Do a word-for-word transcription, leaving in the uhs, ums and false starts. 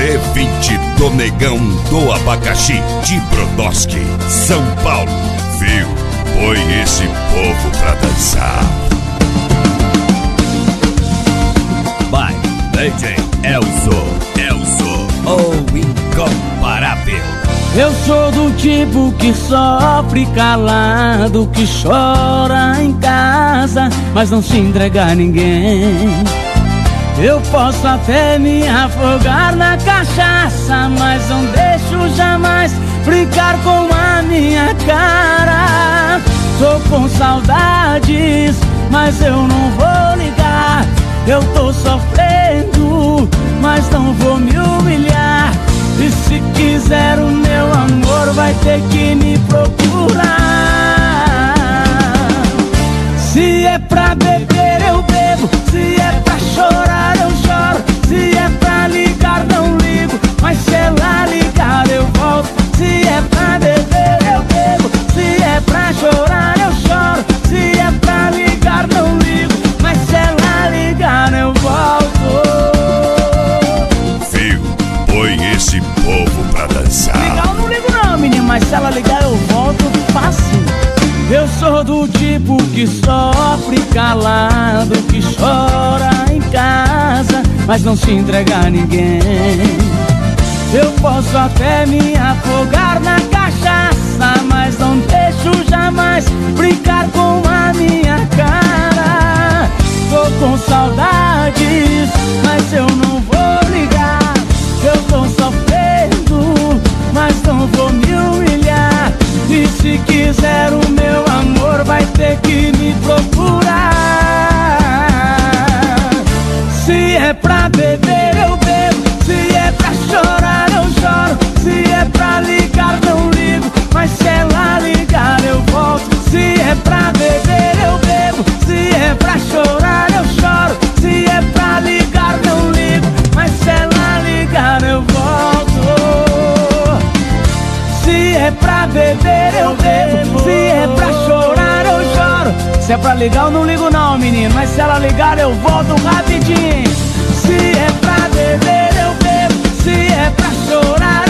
C vinte do Negão do Abacaxi, de Brodowski, São Paulo. Viu? Põe esse povo pra dançar. By D J Elzo, Elzo, o incomparável. Eu sou do tipo que sofre calado, que chora em casa, mas não se entrega a ninguém. Eu posso até me afogar na cachaça, mas não deixo jamais brincar com a minha cara. Tô com saudades, mas eu não vou ligar. Eu tô sofrendo, mas não vou me humilhar. E se quiser o meu amor, vai ter que me procurar. Se é pra beber, eu bebo. Se é pra chorar, eu choro. Se é pra ligar, não ligo. Mas se ela ligar, eu volto. Se é pra beber, eu bebo. Se é pra chorar, eu choro. Se é pra ligar, não ligo. Mas se ela ligar, eu volto. Viu? Põe esse povo pra dançar. Ligar eu não ligo não, menino. Mas se ela ligar, eu volto fácil. Eu sou do tipo que sofre calado, que chora em casa, mas não se entrega a ninguém. Eu posso até me afogar na cachaça, mas não deixo jamais brincar com a minha cara. Tô com saudades, mas eu não vou ligar. Eu tô sofrendo, mas não vou me humilhar. E se quiser o meu amor, vai ter que me procurar. Se é pra beber, eu bebo. Se é pra chorar, eu choro. Se é pra ligar, não ligo. Mas se ela ligar, eu volto. Se é pra beber, eu bebo. Se é pra chorar, eu choro. Se é pra ligar, não ligo. Mas se ela ligar, eu volto. Se é pra beber, eu bebo. Se é pra chorar, eu choro. Se é pra ligar, eu não ligo não, menino. Mas se ela ligar, eu volto rapidinho. Se é pra beber, eu bebo. Se é pra chorar,